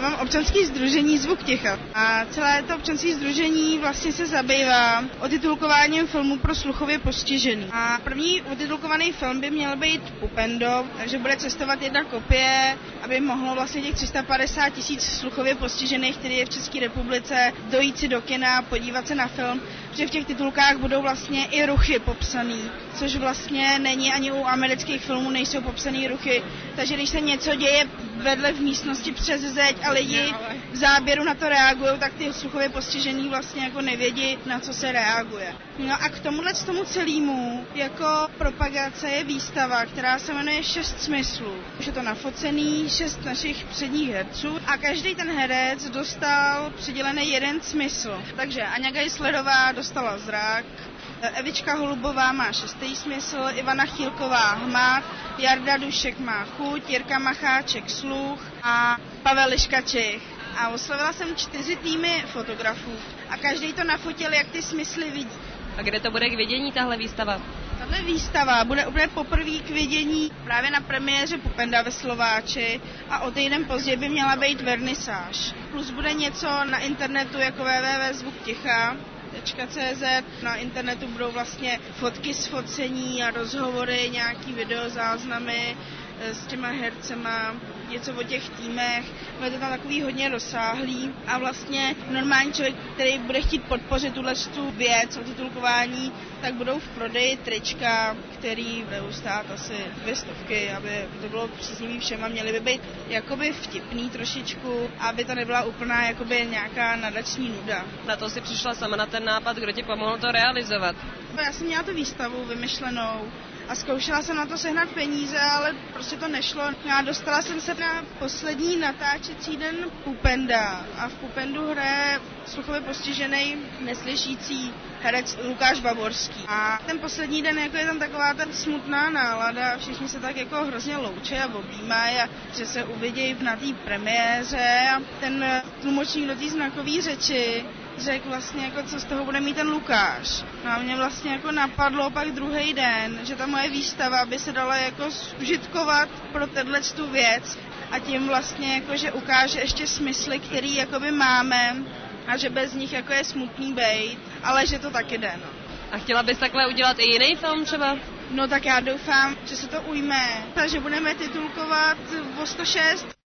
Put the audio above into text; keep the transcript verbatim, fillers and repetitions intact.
Mám občanské sdružení Zvuk ticha a celé to občanské sdružení vlastně se zabývá otitulkováním filmů pro sluchově postižený. A první otitulkovaný film by měl být Pupendo, takže bude cestovat jedna kopie, aby mohlo vlastně těch tři sta padesát tisíc sluchově postižených, který je v České republice, dojít si do kina, podívat se na film, že v těch titulkách budou vlastně i ruchy popsaný, což vlastně není ani u amerických filmů, nejsou popsaný ruchy, takže když se něco děje vedle v místnosti přes zeď a lidi v záběru na to reagují, tak ty sluchově postižený vlastně jako nevědí, na co se reaguje. No a k tomuhle z tomu celému jako propagace je výstava, která se jmenuje Šest smyslů. Už je to nafocený, šest našich předních herců a každý ten herec dostal přidělený jeden smysl. Takže Aňa Geislerová dostala zrak, Evička Holubová má šestý smysl, Ivana Chýlková hmat, Jarda Dušek má chuť, Jirka Macháček sluch a Pavel Liška Čech. A oslovila jsem čtyři týmy fotografů a každý to nafotil, jak ty smysly vidí. A kde to bude k vidění, tahle výstava? Tahle výstava bude úplně poprvé k vidění právě na premiéře Pupenda ve Slováči a o týden později by měla být vernisáž. Plus bude něco na internetu jako w w w tečka zvuk ticha tečka c z. Na internetu budou vlastně fotky z focení a rozhovory, nějaký videozáznamy s těma hercema, něco o těch týmech. Bude to tam takový hodně rozsáhlý a vlastně normální člověk, který bude chtít podpořit tuhle věc o titulkování, tak budou v prodeji trička, který budou stát asi dvě stovky, aby to bylo příznivý všem a měly by být jakoby vtipný trošičku, aby to nebyla úplná jakoby nějaká nadační nuda. Na to si přišla sama na ten nápad, kdo ti pomohl to realizovat? Já jsem měla tu výstavu vymyšlenou a zkoušela jsem na to sehnat peníze, ale prostě to nešlo. Já dostala jsem se na poslední natáčecí den Pupenda a v Pupendu hraje sluchově postižený neslyšící herec Lukáš Bavorský. A ten poslední den jako je tam taková ta smutná nálada, všichni se tak jako hrozně loučí a objímají a že se uvidějí na té premiéře a ten tlumočník do té znakové řeči řekl vlastně, jako, co z toho bude mít ten Lukáš. No a mě vlastně jako napadlo pak druhý den, že ta moje výstava by se dala jako zužitkovat pro tu věc a tím vlastně jako, že ukáže ještě smysly, který jakoby máme a že bez nich jako je smutný bejt, ale že to taky jde. No. A chtěla bys takhle udělat i jiný film třeba? No tak já doufám, že se to ujme, takže budeme titulkovat o sto šest.